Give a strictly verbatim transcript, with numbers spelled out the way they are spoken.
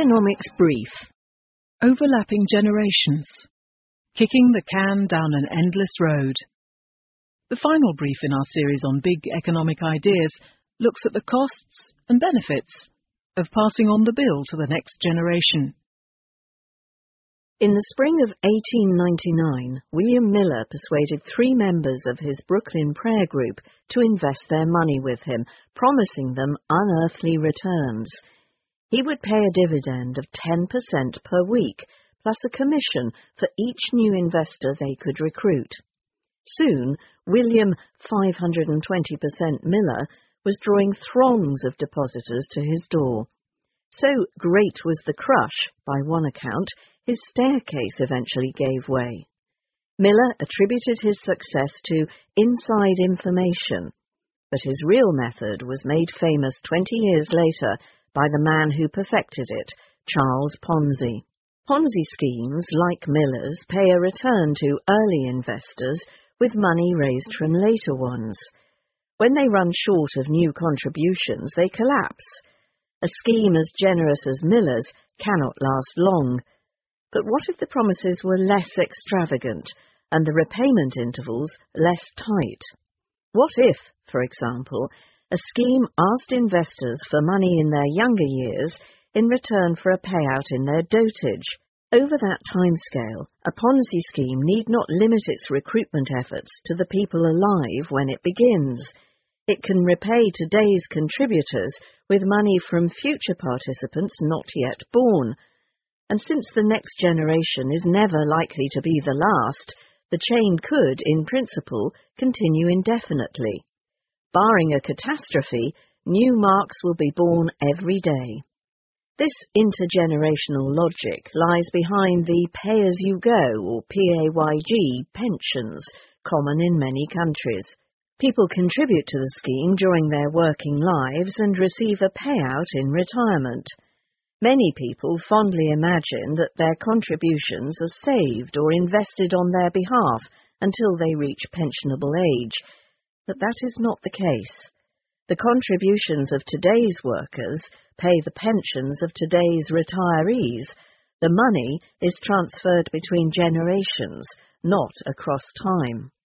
Economics Brief. Overlapping generations. Kicking the can down an endless road. The final brief in our series on big economic ideas looks at the costs and benefits of passing on the bill to the next generation. In the spring of eighteen ninety-nine, William Miller persuaded three members of his Brooklyn prayer group to invest their money with him, promising them unearthly returns. He would pay a dividend of ten percent per week, plus a commission for each new investor they could recruit. Soon, William five hundred twenty percent Miller was drawing throngs of depositors to his door. So great was the crush, by one account, his staircase eventually gave way. Miller attributed his success to inside information, but his real method was made famous twenty years later by the man who perfected it, Charles Ponzi. Ponzi schemes, like Miller's, pay a return to early investors with money raised from later ones. When they run short of new contributions, they collapse. A scheme as generous as Miller's cannot last long. But what if the promises were less extravagant and the repayment intervals less tight? What if, for example, a scheme asked investors for money in their younger years in return for a payout in their dotage? Over that timescale, a Ponzi scheme need not limit its recruitment efforts to the people alive when it begins. It can repay today's contributors with money from future participants not yet born. And since the next generation is never likely to be the last, the chain could, in principle, continue indefinitely. Barring a catastrophe, new marks will be born every day. This intergenerational logic lies behind the pay-as-you-go, or P A Y G, pensions, common in many countries. People contribute to the scheme during their working lives and receive a payout in retirement. Many people fondly imagine that their contributions are saved or invested on their behalf until they reach pensionable age, but that is not the case. The contributions of today's workers pay the pensions of today's retirees. The money is transferred between generations, not across time.